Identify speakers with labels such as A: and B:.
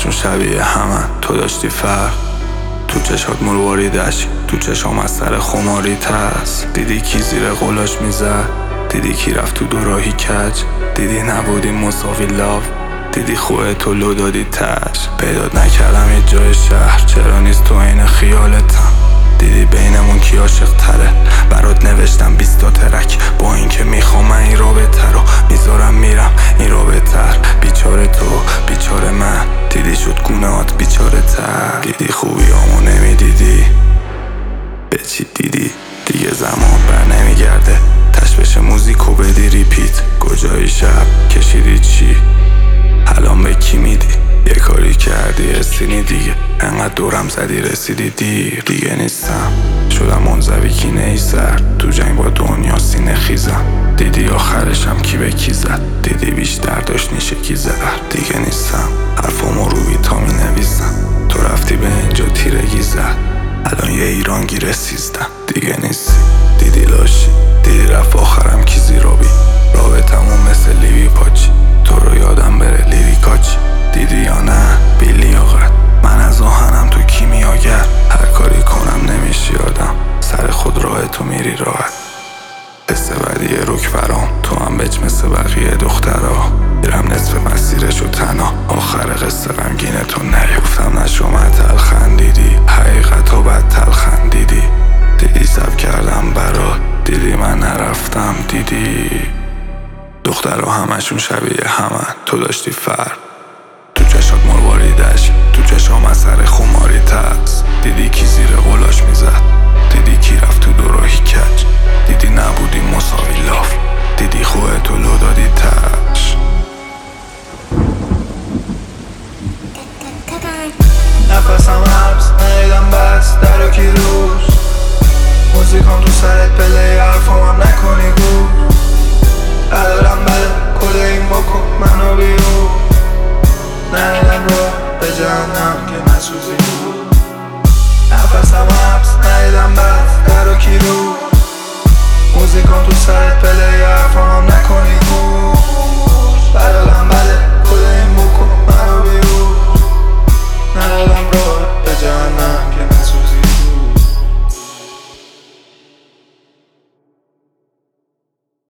A: همشون شبیه همن، تو داشتی فرق. تو چشات مرواریدش، تو چشام از سر خماری ترس. دیدی کی زیر قلاش میزد، دیدی کی رفت تو دوراهی کج. دیدی نبودی مساوی لاف، دیدی خوه تو لو دادی تش. پیدات نکردم یه جای شهر، چرا نیست تو این خیالتم. دیدی بینمون کی عاشق تره، برات نوشتم 20 تا ترک. با این که میخوام من این رابطه رو میذارم میرم این رابطه. بیچاره تو بیچاره من، دیدی شد گونهات بیچاره تر. دیدی خوبیامو نمیدیدی، به چی دیدی؟ دیگه زمان بر نمیگرده، تش بشه موزیکو بدی ریپیت. کجایی شب کشیدی چی؟ الان به کی میدی؟ یه کاری کردی رسیدی دیگه، انقدر دورم زدی رسیدی دیر. دیگه نیستم، شدم منزوی کینه ای سر. تو جنگ با دنیا سینه خیزم، دیدی آخرشم کی به کی زد. دیدی بیشتر داشت نیشه کی زد. دیگه نیستم، حرفامو رو بیتا می نویسم. تو رفتی به اینجا تیرگی زد، الان یه ایرانگیر 13. دیگه نیستی، دیدی لاشی، دیدی رفت آخرم کی زیرابی. رابطمون مثل لیوی پاچی، تو رو یادم بره لیریکاچی. دیدی یا نه بی لیاقت، من از آهنم تو کیمیاگر. هر کاری کنم نمیشی یادم، سر خود راه تو میری راحت. حس بدی رک فرام، تو هم بچ مثل بقیه دخترها. میرم نصف مسیرشو تنها، آخر قصه غمگین تو نیفتم. نشومه تلخندیدی، حقیقت و بد تلخندیدی. دیدی سب کردم برات، دیدی من نرفتم. دیدی دخترها همشون شبیه همن، تو داشتی فرق. تو چشات مرواریدش، تو چشام از سر خماری ترس. دیدی کی زیر قلاش میزد، دیدی کی رفت تو دوراهی کج. دیدی نبودی مساوی لاف، دیدی خوه تو لو دادی